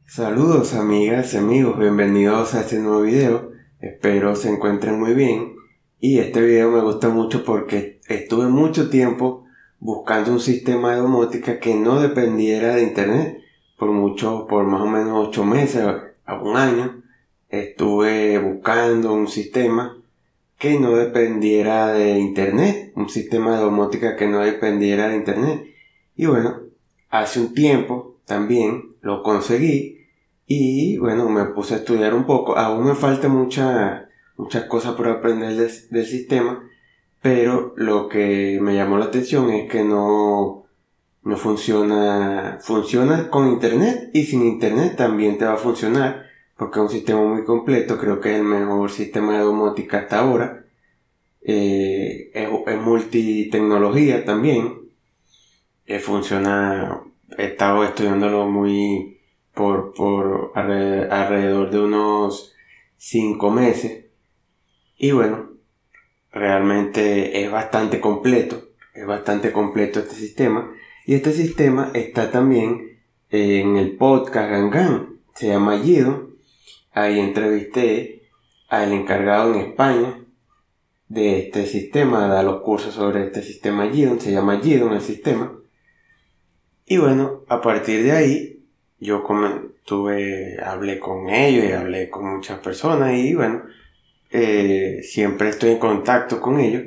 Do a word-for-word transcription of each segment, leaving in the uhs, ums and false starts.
Saludos amigas y amigos, bienvenidos a este nuevo video. Espero se encuentren muy bien. Y este video me gusta mucho porque estuve mucho tiempo buscando un sistema de domótica que no dependiera de internet. Por mucho, por más o menos ocho meses a un año, estuve buscando un sistema que no dependiera de internet, un sistema de domótica que no dependiera de internet. Y bueno, hace un tiempo también lo conseguí. Y bueno, me puse a estudiar un poco. Aún me falta mucha, muchas cosas por aprender del, del sistema, pero lo que me llamó la atención es que no, no funciona, funciona con internet y sin internet también te va a funcionar, porque es un sistema muy completo. Creo que es el mejor sistema de domótica hasta ahora. Eh, es, es multitecnología también. Eh, funciona, he estado estudiándolo muy por, por alrededor, alrededor de unos cinco meses. Y bueno, realmente es bastante completo. Es bastante completo este sistema. Y este sistema está también en el podcast Gangan. Se llama Gido. Ahí entrevisté al encargado en España de este sistema. Da los cursos sobre este sistema Gido. Se llama Gido en el sistema. Y bueno, a partir de ahí yo tuve, hablé con ellos y hablé con muchas personas y bueno, eh, siempre estoy en contacto con ellos.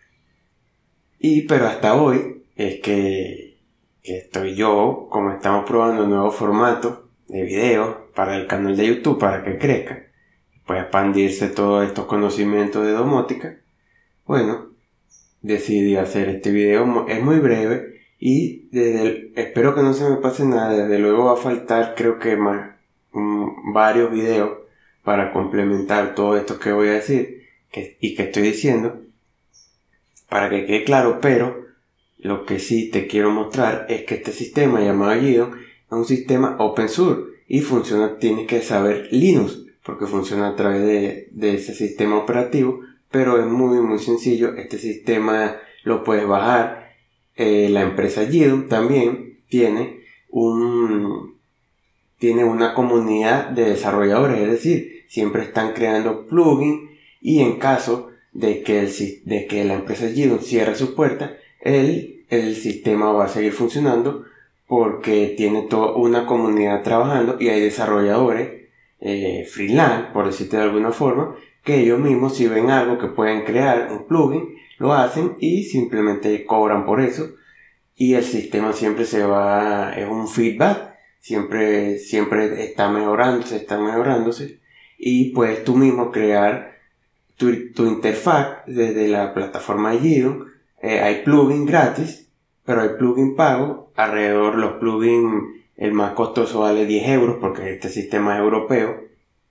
Y pero hasta hoy es que, que estoy yo, como estamos probando un nuevo formato de video para el canal de YouTube para que crezca, pueda expandirse todos estos conocimientos de domótica. Bueno, decidí hacer este video, es muy breve. Y desde el, espero que no se me pase nada. Desde luego va a faltar creo que más um, varios videos para complementar todo esto que voy a decir que, y que estoy diciendo para que quede claro. Pero lo que sí te quiero mostrar es que este sistema llamado Gido es un sistema open source y funciona, tienes que saber Linux porque funciona a través de, de ese sistema operativo, pero es muy muy sencillo. Este sistema lo puedes bajar. Eh, la empresa Gido también tiene un tiene una comunidad de desarrolladores, es decir, siempre están creando plugins y en caso de que, el, de que la empresa Gido cierre su puerta, el, el sistema va a seguir funcionando porque tiene toda una comunidad trabajando y hay desarrolladores eh, freelance, por decirte de alguna forma, que ellos mismos si ven algo que pueden crear un plugin, lo hacen y simplemente cobran por eso. Y el sistema siempre se va, es un feedback, siempre, siempre está mejorándose, está mejorándose. Y puedes tú mismo crear tu, tu interfaz desde la plataforma Gido. Eh, hay plugins gratis, pero hay plugins pagos. Alrededor los plugins, el más costoso vale diez euros porque este sistema es europeo.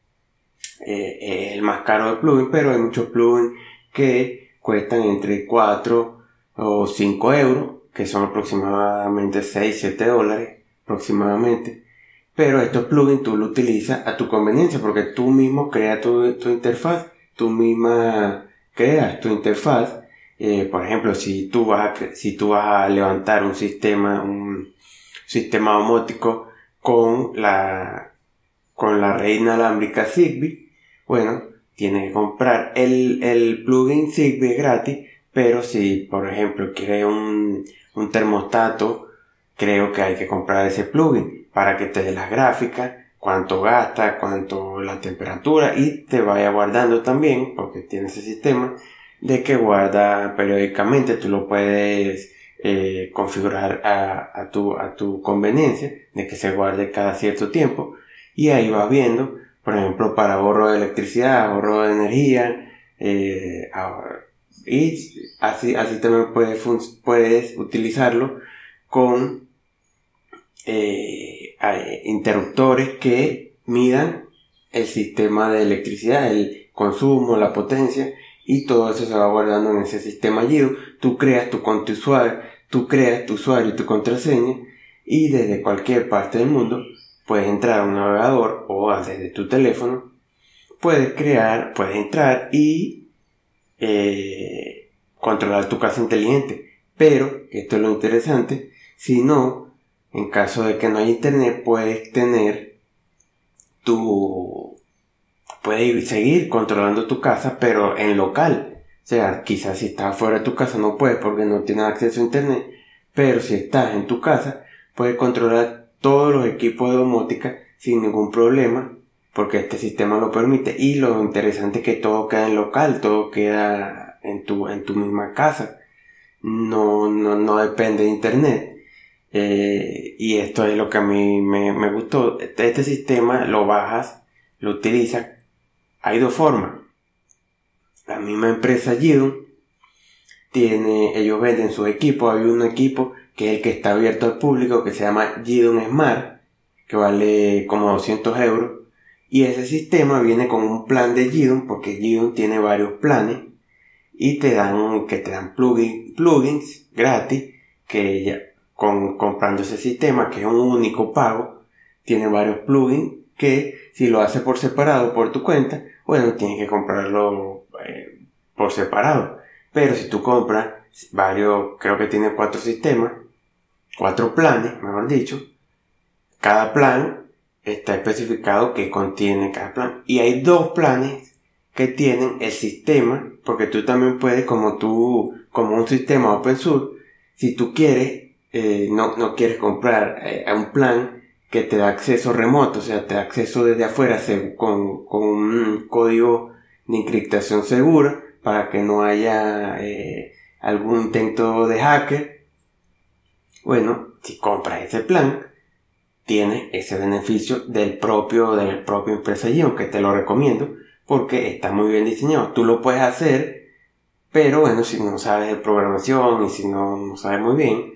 Eh, es el más caro de plugins, pero hay muchos plugins que cuestan entre cuatro o cinco euros, que son aproximadamente seis, siete dólares aproximadamente. Pero estos plugins tú los utilizas a tu conveniencia porque tú mismo creas tu, tu interfaz, tú misma creas tu interfaz. Eh, por ejemplo, si tú vas a, si tú vas a levantar un sistema, un sistema domótico con la, con la red inalámbrica Zigbee, bueno, tienes que comprar el, el plugin Zigbee gratis. Pero si, por ejemplo, quieres un, un termostato, creo que hay que comprar ese plugin para que te dé las gráficas, cuánto gasta, cuánto la temperatura y te vaya guardando también, porque tiene ese sistema de que guarda periódicamente. Tú lo puedes eh, configurar a, a, tu, a tu conveniencia, de que se guarde cada cierto tiempo y ahí vas viendo, por ejemplo, para ahorro de electricidad, ahorro de energía, eh, ahorro. Y así, así también puedes, puedes utilizarlo con eh, interruptores que midan el sistema de electricidad, el consumo, la potencia, y todo eso se va guardando en ese sistema Gido. Tú creas tu cuenta usuario, tú creas tu usuario y tu contraseña, y desde cualquier parte del mundo puedes entrar a un navegador o desde tu teléfono, puedes crear, puedes entrar y Eh, controlar tu casa inteligente. Pero, esto es lo interesante, si no, en caso de que no haya internet, puedes tener tú puedes seguir controlando tu casa, pero en local. O sea, quizás si estás fuera de tu casa no puedes porque no tienes acceso a internet, pero si estás en tu casa, puedes controlar todos los equipos de domótica sin ningún problema, porque este sistema lo permite. Y lo interesante es que todo queda en local, todo queda en tu, en tu misma casa. No, no, no depende de internet. Eh, y esto es lo que a mí me, me gustó. Este, este sistema lo bajas, lo utilizas. Hay dos formas. La misma empresa Jidun tiene, ellos venden sus equipos. Hay un equipo que es el que está abierto al público, que se llama Jidun Smart, que vale como doscientos euros. Y ese sistema viene con un plan de Jidun, porque Jidun tiene varios planes y te dan, que te dan plugin, plugins gratis, que ya con, comprando ese sistema, que es un único pago, tiene varios plugins que si lo haces por separado por tu cuenta, bueno, tienes que comprarlo eh, por separado. Pero si tú compras varios, creo que tiene cuatro sistemas, cuatro planes, mejor dicho, cada plan está especificado que contiene cada plan. Y hay dos planes que tienen el sistema, porque tú también puedes, como tú, como un sistema open source, si tú quieres, eh, no, no quieres comprar eh, a un plan que te da acceso remoto, o sea, te da acceso desde afuera con, con un código de encriptación segura para que no haya eh, algún intento de hacker. Bueno, si compras ese plan, tienes ese beneficio del propio, del propio empresa Jidun, que te lo recomiendo porque está muy bien diseñado. Tú lo puedes hacer, pero bueno, si no sabes de programación y si no, no sabes muy bien,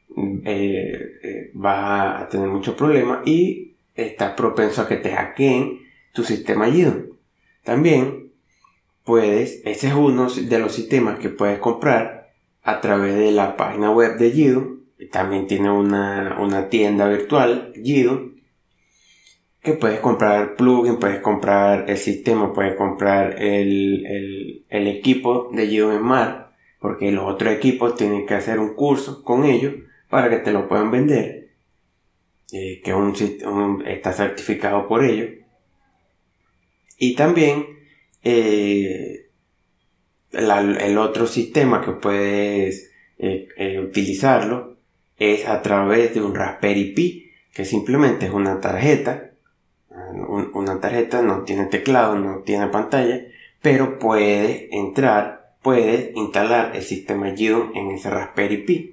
eh, eh, vas a tener muchos problemas y estás propenso a que te hackeen tu sistema Jidun. También puedes, ese es uno de los sistemas que puedes comprar a través de la página web de Jidun. También tiene una, una tienda virtual, Jidun, que puedes comprar plugin, puedes comprar el sistema, puedes comprar el, el, el equipo de Jidun Smart, porque los otros equipos tienen que hacer un curso con ellos para que te lo puedan vender, eh, que un, un, está certificado por ellos. Y también eh, la, el otro sistema que puedes eh, eh, utilizarlo es a través de un Raspberry Pi, que simplemente es una tarjeta. Un, una tarjeta no tiene teclado, no tiene pantalla, pero puedes entrar, puedes instalar el sistema Jidun en ese Raspberry Pi.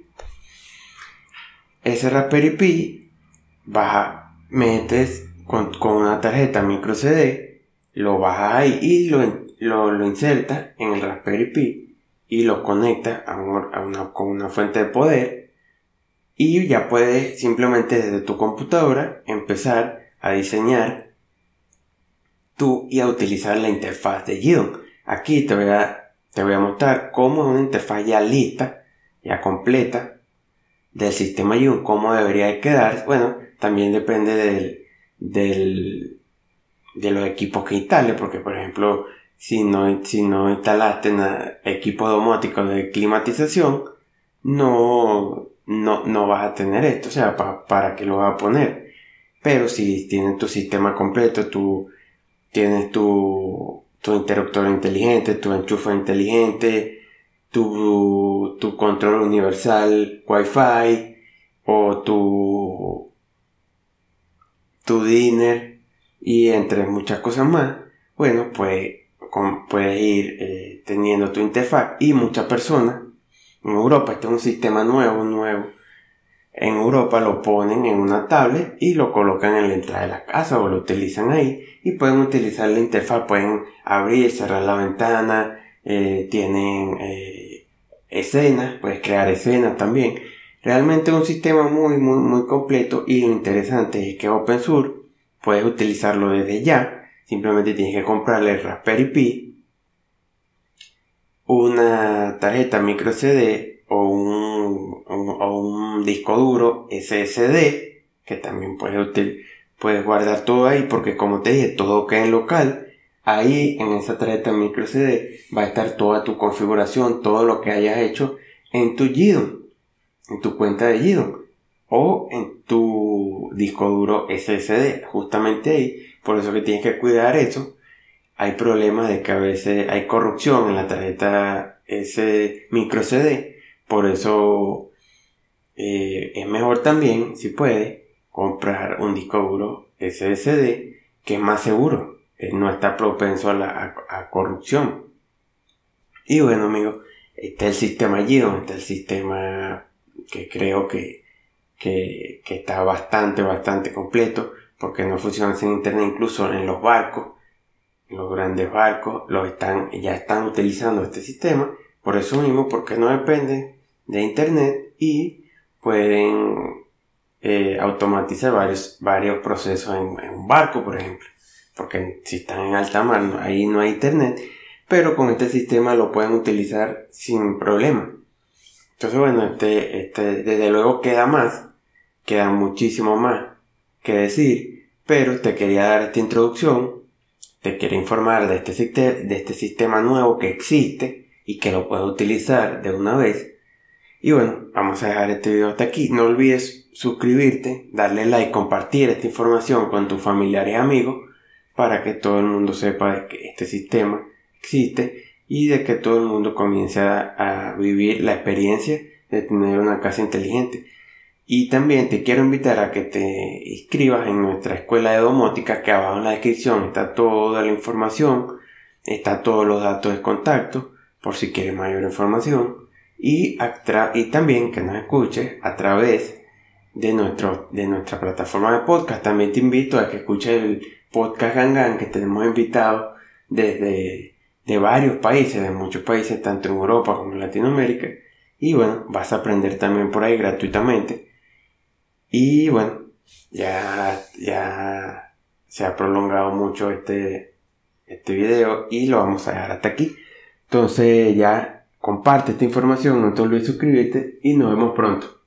Ese Raspberry Pi baja, metes con, con una tarjeta micro C D, lo bajas ahí y lo, lo, lo insertas en el Raspberry Pi y lo conectas a, un, a una, con una fuente de poder. Y ya puedes simplemente desde tu computadora empezar a diseñar tú y a utilizar la interfaz de Jidun. Aquí te voy a, te voy a mostrar cómo es una interfaz ya lista, ya completa del sistema Jidun, cómo debería de quedar. Bueno, también depende del, del, de los equipos que instales, porque por ejemplo, si no, si no instalaste equipos domóticos de climatización, no... No, no vas a tener esto, o sea, pa, para qué lo vas a poner. Pero si tienes tu sistema completo, tú tienes tu, tu interruptor inteligente, tu enchufe inteligente, tu, tu control universal Wi-Fi o tu, tu dinner y entre muchas cosas más, bueno, pues con, puedes ir eh, teniendo tu interfaz. Y muchas personas en Europa, este es un sistema nuevo, nuevo. En Europa lo ponen en una tablet y lo colocan en la entrada de la casa o lo utilizan ahí y pueden utilizar la interfaz, pueden abrir, cerrar la ventana, eh, tienen eh, escenas, puedes crear escenas también. Realmente es un sistema muy, muy, muy completo y lo interesante es que Open Source puedes utilizarlo desde ya. Simplemente tienes que comprarle el Raspberry Pi, una tarjeta micro C D o un, un, o un disco duro S S D, que también puedes, util, puedes guardar todo ahí, porque como te dije, todo queda en local. Ahí en esa tarjeta micro C D va a estar toda tu configuración, todo lo que hayas hecho en tu Jidun, en tu cuenta de Jidun o en tu disco duro S S D, justamente ahí, por eso que tienes que cuidar eso. Hay problemas de que a veces hay corrupción en la tarjeta ese micro C D, por eso eh, es mejor también, si puedes, comprar un disco duro S S D que es más seguro, eh, no está propenso a la a, a corrupción. Y bueno, amigos, está el sistema GIDON, está el sistema que creo que, que, que está bastante, bastante completo, porque no funciona sin internet, incluso en los barcos, en los grandes barcos, los están, ya están utilizando este sistema, por eso mismo, porque no dependen de internet y pueden eh, automatizar varios, varios procesos en, en un barco, por ejemplo, porque si están en alta mar, no, ahí no hay internet, pero con este sistema lo pueden utilizar sin problema. Entonces, bueno, este, este, desde luego queda más, queda muchísimo más que decir, pero te quería dar esta introducción, te quiero informar de este, de este sistema nuevo que existe y que lo puedes utilizar de una vez. Y bueno, vamos a dejar este video hasta aquí. No olvides suscribirte, darle like, compartir esta información con tus familiares y amigos para que todo el mundo sepa de que este sistema existe y de que todo el mundo comience a, a vivir la experiencia de tener una casa inteligente. Y también te quiero invitar a que te inscribas en nuestra escuela de domótica, que abajo en la descripción está toda la información, está todos los datos de contacto por si quieres mayor información, y, atra- y también que nos escuches a través de, nuestro, de nuestra plataforma de podcast. También te invito a que escuches el podcast Gangan, que tenemos invitados desde de varios países, de muchos países, tanto en Europa como en Latinoamérica, y bueno, vas a aprender también por ahí gratuitamente. Y bueno, ya, ya se ha prolongado mucho este, este video y lo vamos a dejar hasta aquí. Entonces ya comparte esta información, no te olvides suscribirte y nos vemos pronto.